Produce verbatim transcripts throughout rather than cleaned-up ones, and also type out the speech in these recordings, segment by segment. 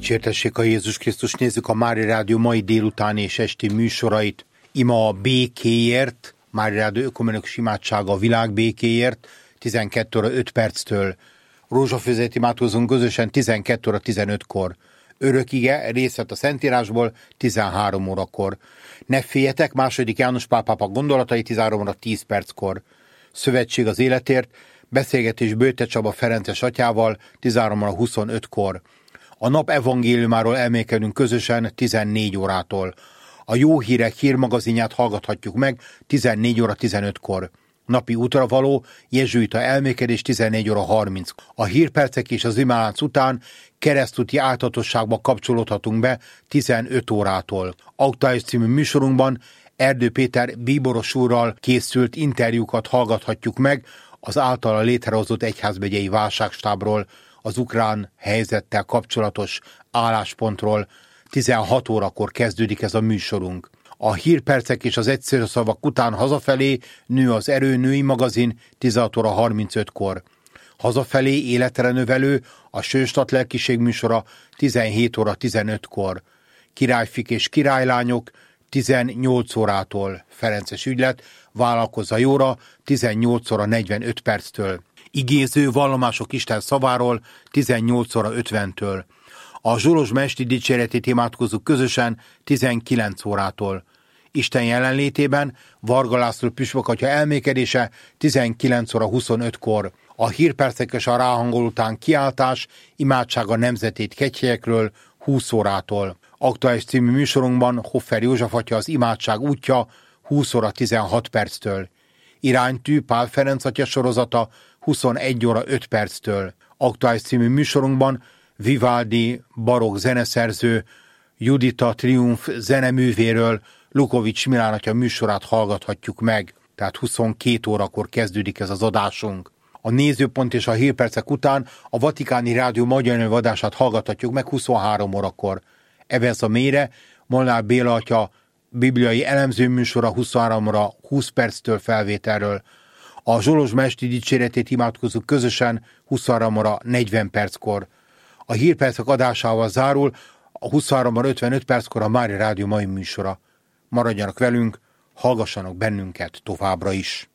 Dicsértessék a Jézus Krisztus, nézzük a Mária Rádió mai délutáni és esti műsorait. Ima a békéért, Mária Rádió ökumenikus imádsága a világ békéért, tizenkét óra öt perctől. Rózsafőzet imádkozunk közösen tizenkét óra tizenötkor. Örökige, részlet a Szentírásból tizenhárom órakor. Ne féljetek, második János Pál pápa gondolatai tizenhárom óra tíz perckor. Szövetség az életért, beszélgetés Bőte Csaba Ferences atyával tizenhárom óra huszonötkor. A nap evangéliumáról elmélkedünk közösen tizennégy órától. A Jó Hírek hírmagazinját hallgathatjuk meg tizennégy óra tizenötkor. Napi útra való jezsuita elmélkedés tizennégy óra harminc. A hírpercek és az imálánc után keresztúti áltatosságba kapcsolódhatunk be tizenöt órától. Aktuális című műsorunkban Erdő Péter bíboros úrral készült interjúkat hallgathatjuk meg az általa létrehozott egyházmegyei válságstábról, az ukrán helyzettel kapcsolatos álláspontról. tizenhat órakor kezdődik ez a műsorunk. A hírpercek és az egyszerű szavak után hazafelé Nő az erő női magazin tizenhat óra harmincötkor. Hazafelé életre növelő a Sőstat lelkiség műsora tizenhét óra tizenötkor. Királyfik és királylányok tizennyolc órától. Ferences ügylet vállalkozza jóra tizennyolc óra negyvenöt perctől. Igéző vallomások Isten szaváról tizennyolc óra ötventől. A Zsolozsma esti dicséretét imádkozzuk közösen tizenkilenc órától. Isten jelenlétében Varga László püspökatya elmékedése tizenkilenc óra huszonötkor. A hírpercek és a ráhangol után kiáltás, imádság a nemzetét kegyhelyekről húsz órától. Aktuális című műsorunkban Hoffer József atya az imádság útja húsz óra tizenhat perctől. Iránytű Pál Ferenc atya sorozata huszonegy óra öt perctől. Aktuális című műsorunkban Vivaldi barokk zeneszerző Judita Triumf zeneművéről Lukovics Milán atya műsorát hallgathatjuk meg, tehát huszonkét órakor kezdődik ez az adásunk. A nézőpont és a hírpercek után a Vatikáni Rádió magyar nyelvű adását hallgathatjuk meg huszonhárom órakor. Evez a mélyre Molnár Béla atya bibliai elemző műsora huszonhárom óra húsz perctől felvételről. A Zsolozsma esti dicséretét imádkozunk közösen huszonhárom óra negyven perckor. A hírpercek adásával zárul a huszonhárom óra ötvenöt perckor a Mária Rádió mai műsora. Maradjanak velünk, hallgassanak bennünket továbbra is.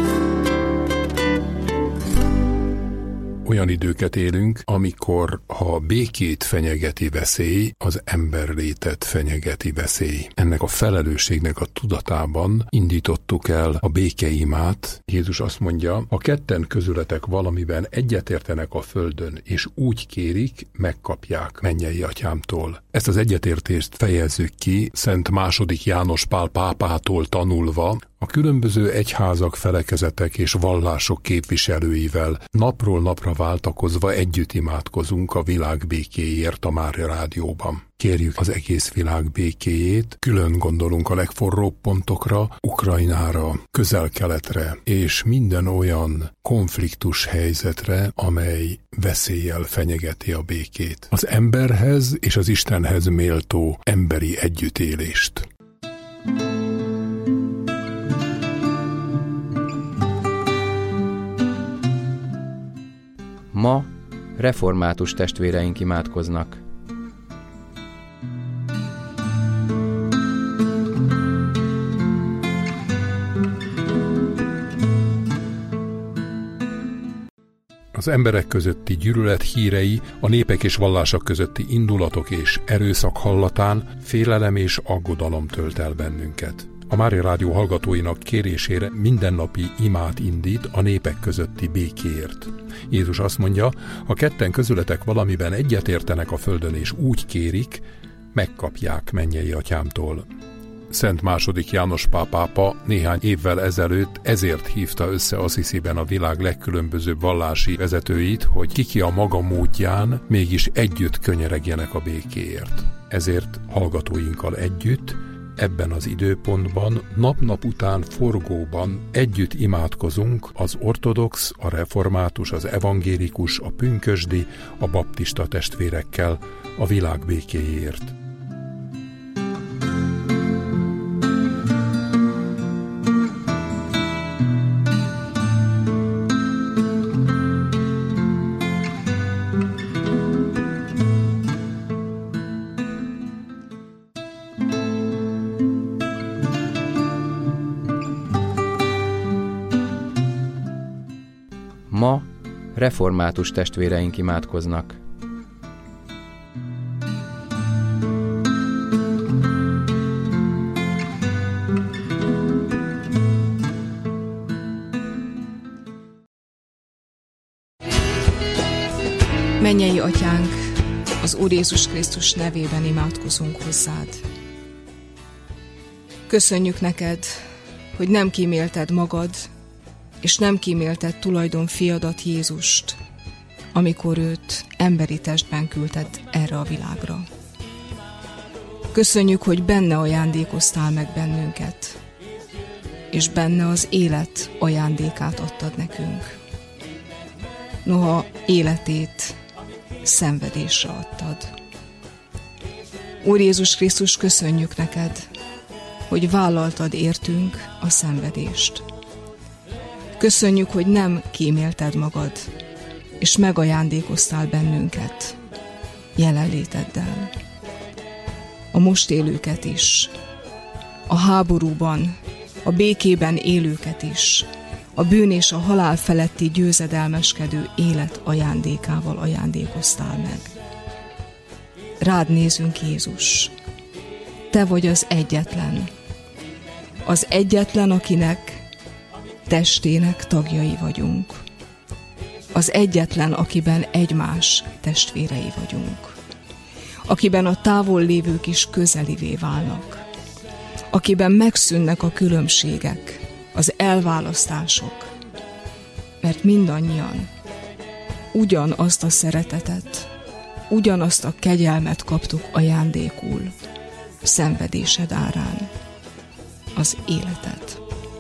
Olyan időket élünk, amikor ha a békét fenyegeti veszély, az emberlétet fenyegeti veszély. Ennek a felelősségnek a tudatában indítottuk el a békeimát. Jézus azt mondja, ha ketten közületek valamiben egyetértenek a földön, és úgy kérik, megkapják mennyei atyámtól. Ezt az egyetértést fejezzük ki Szent második János Pál pápától tanulva, a különböző egyházak, felekezetek és vallások képviselőivel napról napra váltakozva együtt imádkozunk a világ békéért a Mária Rádióban. Kérjük az egész világ békéjét, külön gondolunk a legforróbb pontokra, Ukrajnára, Közel-Keletre és minden olyan konfliktus helyzetre, amely veszéllyel fenyegeti a békét. Az emberhez és az Istenhez méltó emberi együttélést. Ma református testvéreink imádkoznak. Az emberek közötti gyűlölet hírei, a népek és vallások közötti indulatok és erőszak hallatán félelem és aggodalom tölt el bennünket. A Mária Rádió hallgatóinak kérésére mindennapi imát indít a népek közötti békéért. Jézus azt mondja, ha ketten közületek valamiben egyetértenek a földön és úgy kérik, megkapják mennyei atyámtól. Szent második János Pál pápa néhány évvel ezelőtt ezért hívta össze Assisiben a világ legkülönbözőbb vallási vezetőit, hogy kiki a maga módján mégis együtt könyeregjenek a békéért. Ezért hallgatóinkkal együtt ebben az időpontban nap-nap után forgóban együtt imádkozunk az ortodox, a református, az evangélikus, a pünkösdi, a baptista testvérekkel a világ békéjéért. Református testvéreink imádkoznak. Mennyei Atyánk, az Úr Jézus Krisztus nevében imádkozunk hozzád. Köszönjük neked, hogy nem kímélted magad, és nem kímélted tulajdon fiadat Jézust, amikor őt emberi testben küldted erre a világra. Köszönjük, hogy benne ajándékoztál meg bennünket, és benne az élet ajándékát adtad nekünk. Noha életét szenvedésre adtad. Úr Jézus Krisztus, köszönjük neked, hogy vállaltad értünk a szenvedést. Köszönjük, hogy nem kímélted magad, és megajándékoztál bennünket jelenléteddel. A most élőket is, a háborúban, a békében élőket is, a bűn és a halál feletti győzedelmeskedő élet ajándékával ajándékoztál meg. Rád nézünk, Jézus. Te vagy az egyetlen. Az egyetlen, akinek testének tagjai vagyunk. Az egyetlen, akiben egymás testvérei vagyunk. Akiben a távol lévők is közelivé válnak. Akiben megszűnnek a különbségek, az elválasztások, mert mindannyian ugyanazt a szeretetet, ugyanazt a kegyelmet kaptuk ajándékul, szenvedésed árán, az életet.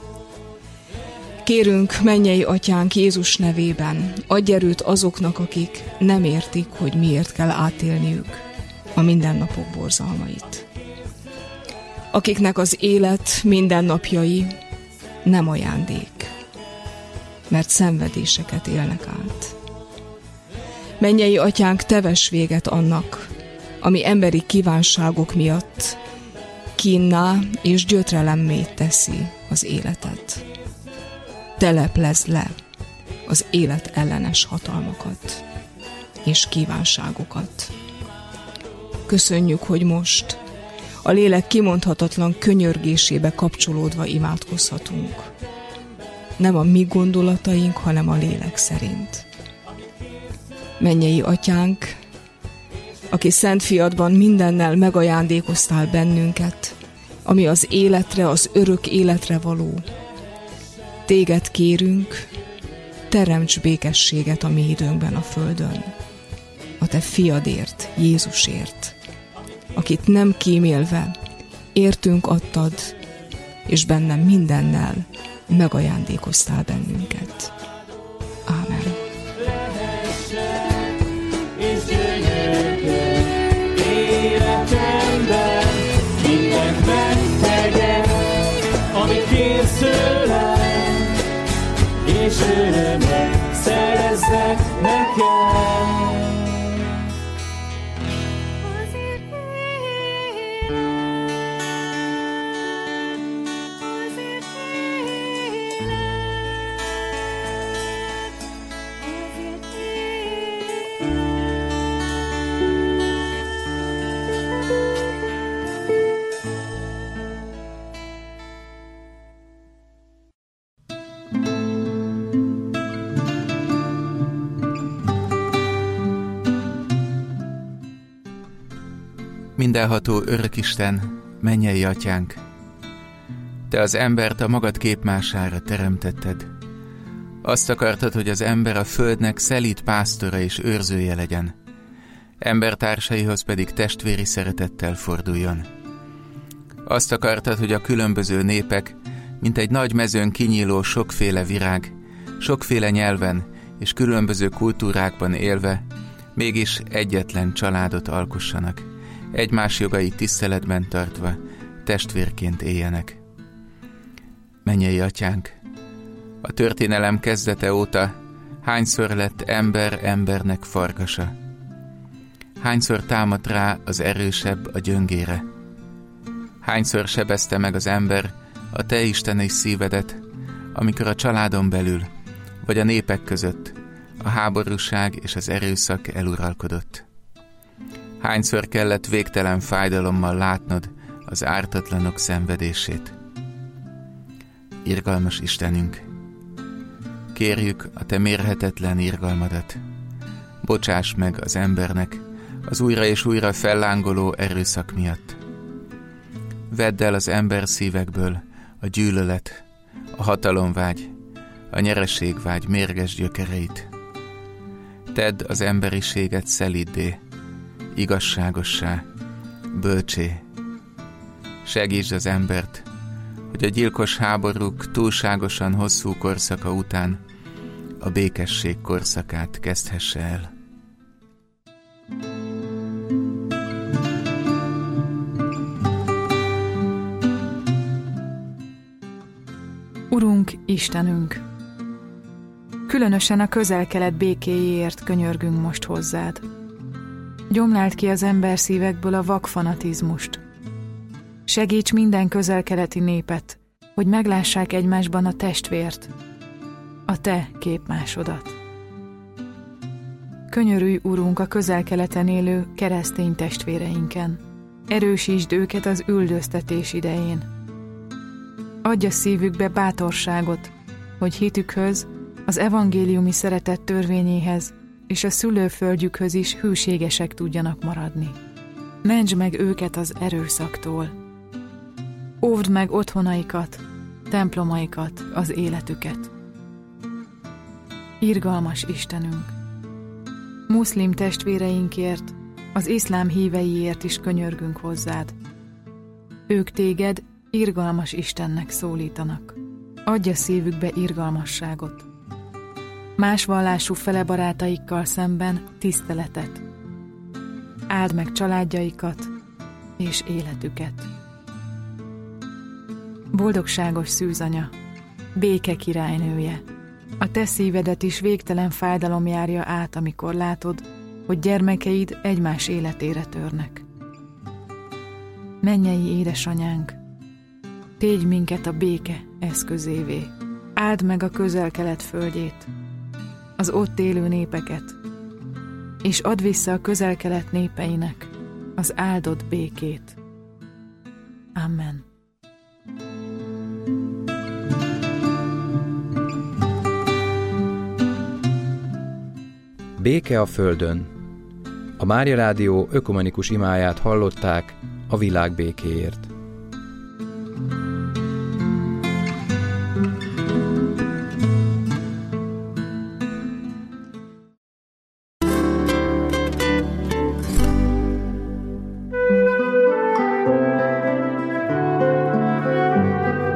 Kérünk, mennyei Atyánk, Jézus nevében, adj erőt azoknak, akik nem értik, hogy miért kell átélniük a mindennapok borzalmait. Akiknek az élet mindennapjai nem ajándék, mert szenvedéseket élnek át. Mennyei Atyánk, te vess véget annak, ami emberi kívánságok miatt kínná és gyötrelemmé teszi az életet. Teleplezd le az élet ellenes hatalmakat és kívánságokat. Köszönjük, hogy most a lélek kimondhatatlan könyörgésébe kapcsolódva imádkozhatunk. Nem a mi gondolataink, hanem a lélek szerint. Mennyei Atyánk, aki Szent Fiadban mindennel megajándékoztál bennünket, ami az életre, az örök életre való. Téged kérünk, teremts békességet a mi időnkben a földön. A te fiadért, Jézusért, akit nem kímélve értünk adtad, és bennem mindennel megajándékoztál bennünket. Ámen. És gyönyörköd életemben, mindent megtegyek, amit kérsz tőlem, és örömet szerezzek nekem. Mindenható Örökisten, mennyei Atyánk, Te az embert a magad képmására teremtetted. Azt akartad, hogy az ember a földnek szelíd pásztora és őrzője legyen, embertársaihoz pedig testvéri szeretettel forduljon. Azt akartad, hogy a különböző népek, mint egy nagy mezőn kinyíló sokféle virág, sokféle nyelven és különböző kultúrákban élve, mégis egyetlen családot alkossanak, egymás jogait tiszteletben tartva, testvérként éljenek. Mennyei Atyánk, a történelem kezdete óta hányszor lett ember embernek farkasa? Hányszor támadt rá az erősebb a gyöngére? Hányszor sebezte meg az ember a te isteni szívedet, amikor a családon belül, vagy a népek között, a háborúság és az erőszak eluralkodott. Hányszor kellett végtelen fájdalommal látnod az ártatlanok szenvedését. Irgalmas Istenünk, kérjük a te mérhetetlen irgalmadat. Bocsáss meg az embernek az újra és újra fellángoló erőszak miatt. Vedd el az ember szívekből a gyűlölet, a hatalomvágy, a nyereségvágy mérges gyökereit. Tedd az emberiséget szeliddé, igazságossá, bölcsé. Segítsd az embert, hogy a gyilkos háborúk túlságosan hosszú korszaka után a békesség korszakát kezdhesse el. Urunk, Istenünk! Különösen a Közel-Kelet békéjéért könyörgünk most hozzád. Gyomláld ki az ember szívekből a vakfanatizmust. Segíts minden közel-keleti népet, hogy meglássák egymásban a testvért, a te képmásodat. Könyörülj, Urunk, a Közel-Keleten élő keresztény testvéreinken. Erősítsd őket az üldöztetés idején. Adj a szívükbe bátorságot, hogy hitükhöz, az evangéliumi szeretet törvényéhez és a szülőföldjükhöz is hűségesek tudjanak maradni. Mentsd meg őket az erőszaktól. Óvd meg otthonaikat, templomaikat, az életüket. Irgalmas Istenünk! Muszlim testvéreinkért, az iszlám híveiért is könyörgünk hozzád. Ők téged irgalmas Istennek szólítanak. Adj a szívükbe irgalmasságot. Más vallású fele barátaikkal szemben tiszteletet. Áld meg családjaikat és életüket. Boldogságos szűzanya, béke királynője, a te szívedet is végtelen fájdalom járja át, amikor látod, hogy gyermekeid egymás életére törnek. Mennyei édesanyánk, tégy minket a béke eszközévé. Áld meg a Közel-Kelet földjét, az ott élő népeket, és add vissza a Közel-Kelet népeinek az áldott békét. Amen. Béke a földön. A Mária Rádió ökumenikus imáját hallották a világ békéért.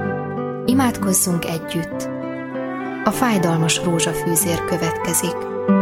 Imádkozzunk együtt. A fájdalmas rózsafűzér következik.